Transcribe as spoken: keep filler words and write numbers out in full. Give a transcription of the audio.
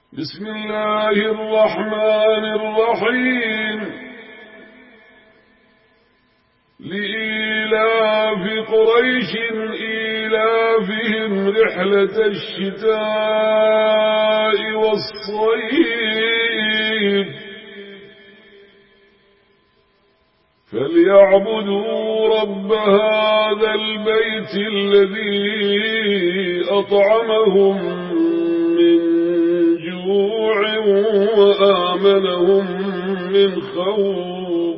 بسم الله الرحمن الرحيم لإيلاف قريش إيلافهم رحلة الشتاء والصيف فليعبدوا رب هذا البيت الذي أطعمهم من جوع وآمنهم من خوف